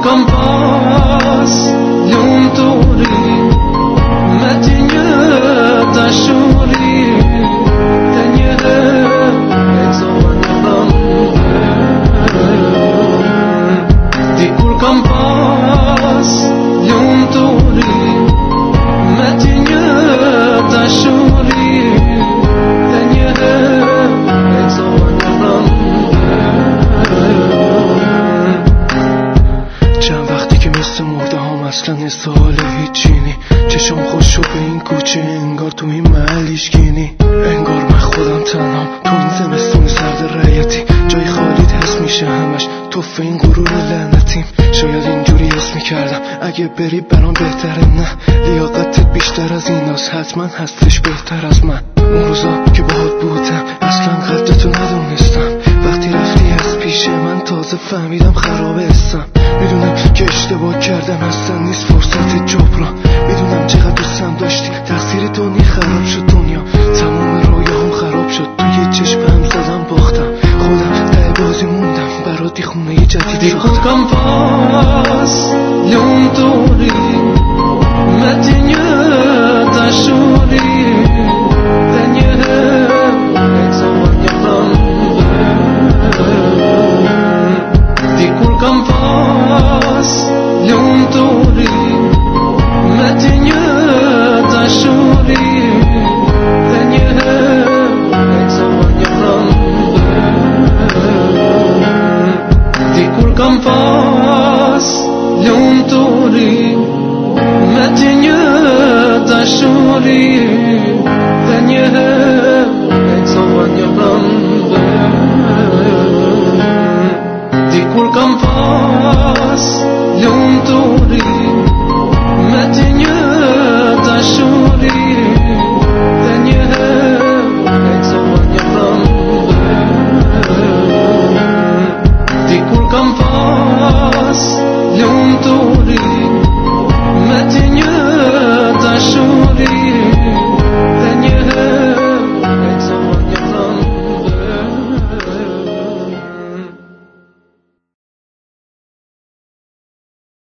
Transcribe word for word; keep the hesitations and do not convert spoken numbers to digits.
kam pas lumturi me ti një dashuri dhe një herë ecova një dhëmbë. Dikur kam pas lumturi me ti një dashuri dhe një herë ecova një dhëmbë. چند وقتی که مثل مرده هم اصلا استحال هیچینی چشم خوش شد به این کوچه انگار تو این محل هیچگینی انگار من خودم تنهام تو این زمستون سرد رعیتی جای خالیت حس میشه همش توف این غرور لعنتیم شاید اینجوری حس میکردم اگه بری برام بهتره نه لیاقتت بیشتر از ایناست حتما هستش بهتر از من اون روزا که باهات بودم اصلا قدرتو ندونستم وقتی رفتی از پیش من تازه فهمیدم خرابه هستم میدونم که اشتباه کردم اصلا نیست فرصت جبران میدونم چقدر دوستم داشتی تقصیر دنیا خراب شد دنیا تمام رویاهم خراب شد تو یه چشم هم زدم باختم خودم ته بازی موندم براتی خونه یه جدیدی ساختم پاس lumturi me ti një dashuri dhe një herë ecova një dhëmbë. Dikur kam pas lumturi me ti një dashuri dhe një herë ecova një dhëmbë. Dikur kam pas lumturi me ti një dashuri dhe një herë ecova një dhëmbë. Dikur kam pas